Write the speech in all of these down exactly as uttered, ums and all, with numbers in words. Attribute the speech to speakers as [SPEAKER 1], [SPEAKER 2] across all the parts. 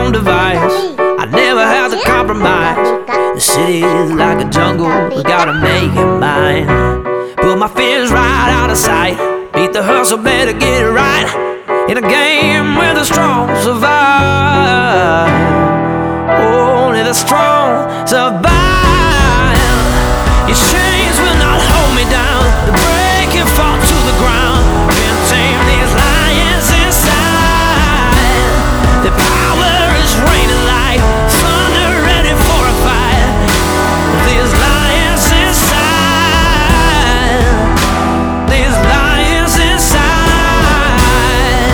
[SPEAKER 1] own device. I never have to compromise. The city is like a jungle, we gotta make it mine. Put my fears right out of sight. Beat the hustle, better get it right. In a game where the strong survive. Only the strong survive. Your chains will not hold me down. The break and fall to the ground. Can't tame these lions inside. The power is raining like thunder, ready for a fight. These lions inside. These lions inside.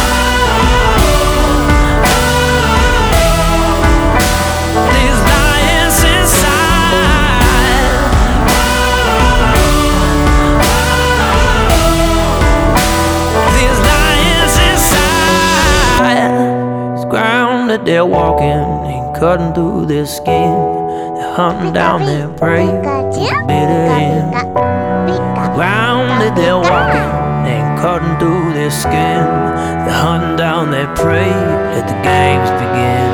[SPEAKER 1] These lions inside. These lions inside. It's ground that they're walking, ain't cutting through their skin. They're hunting down their prey with the bitter end. The ground that they're walking ain't cutting through their skin. They're hunting down their prey. Let the games begin.